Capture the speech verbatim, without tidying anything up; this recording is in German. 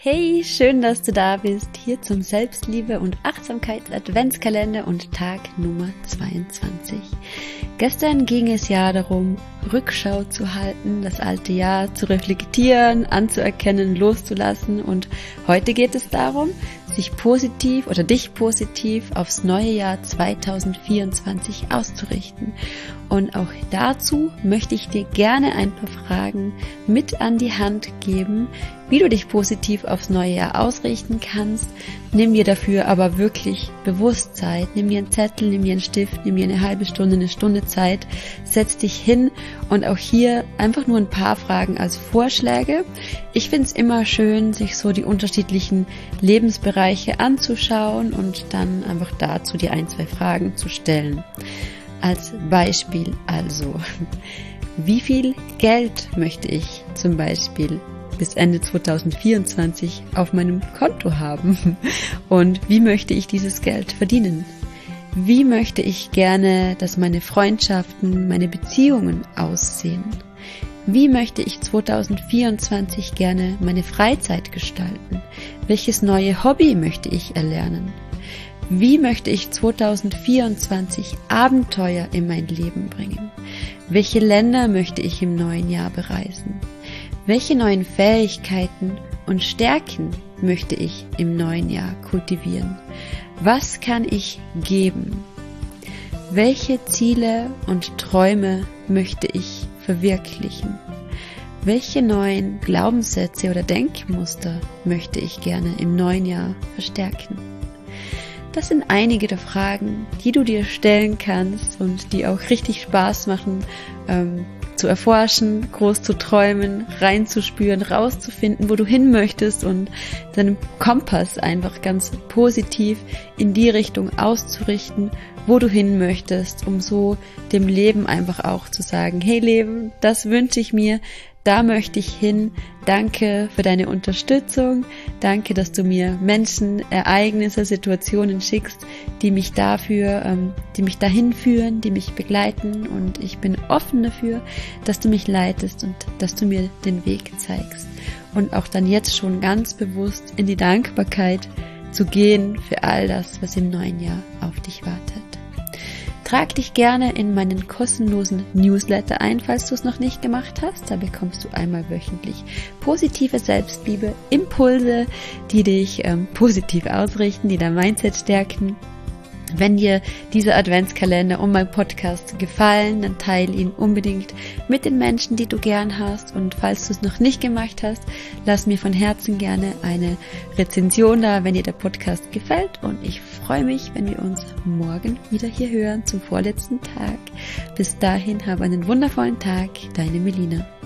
Hey, schön, dass du da bist, hier zum Selbstliebe- und Achtsamkeits-Adventskalender und Tag Nummer zweiundzwanzig. Gestern ging es ja darum, Rückschau zu halten, das alte Jahr zu reflektieren, anzuerkennen, loszulassen, und heute geht es darum, sich positiv oder dich positiv aufs neue Jahr zweitausendvierundzwanzig auszurichten. Und auch dazu möchte ich dir gerne ein paar Fragen mit an die Hand geben, wie du dich positiv aufs neue Jahr ausrichten kannst. Nimm dir dafür aber wirklich bewusst Zeit. Nimm dir einen Zettel, nimm dir einen Stift, nimm dir eine halbe Stunde, eine Stunde Zeit. Setz dich hin und auch hier einfach nur ein paar Fragen als Vorschläge. Ich finde es immer schön, sich so die unterschiedlichen Lebensbereiche anzuschauen und dann einfach dazu die ein, zwei Fragen zu stellen. Als Beispiel also, wie viel Geld möchte ich zum Beispiel bis Ende zweitausendvierundzwanzig auf meinem Konto haben? Und wie möchte ich dieses Geld verdienen? Wie möchte ich gerne, dass meine Freundschaften, meine Beziehungen aussehen? Wie möchte ich zweitausendvierundzwanzig gerne meine Freizeit gestalten? Welches neue Hobby möchte ich erlernen? Wie möchte ich zweitausendvierundzwanzig Abenteuer in mein Leben bringen? Welche Länder möchte ich im neuen Jahr bereisen? Welche neuen Fähigkeiten und Stärken möchte ich im neuen Jahr kultivieren? Was kann ich geben? Welche Ziele und Träume möchte ich verwirklichen? Welche neuen Glaubenssätze oder Denkmuster möchte ich gerne im neuen Jahr verstärken? Das sind einige der Fragen, die du dir stellen kannst und die auch richtig Spaß machen, ähm, zu erforschen, groß zu träumen, reinzuspüren, rauszufinden, wo du hin möchtest und deinen Kompass einfach ganz positiv in die Richtung auszurichten, wo du hin möchtest, um so dem Leben einfach auch zu sagen, hey Leben, das wünsche ich mir, da möchte ich hin. Danke für deine Unterstützung. Danke, dass du mir Menschen, Ereignisse, Situationen schickst, die mich dafür, ähm, die mich dahin führen, die mich begleiten. Und ich bin offen dafür, dass du mich leitest und dass du mir den Weg zeigst. Und auch dann jetzt schon ganz bewusst in die Dankbarkeit zu gehen für all das, was im neuen Jahr auf dich wartet. Trag dich gerne in meinen kostenlosen Newsletter ein, falls du es noch nicht gemacht hast. Da bekommst du einmal wöchentlich positive Selbstliebe, Impulse, die dich ähm, positiv ausrichten, die dein Mindset stärken. Wenn dir dieser Adventskalender und mein Podcast gefallen, dann teile ihn unbedingt mit den Menschen, die du gern hast. Und falls du es noch nicht gemacht hast, lass mir von Herzen gerne eine Rezension da, wenn dir der Podcast gefällt. Und ich freue mich, wenn wir uns morgen wieder hier hören zum vorletzten Tag. Bis dahin, habe einen wundervollen Tag, deine Melina.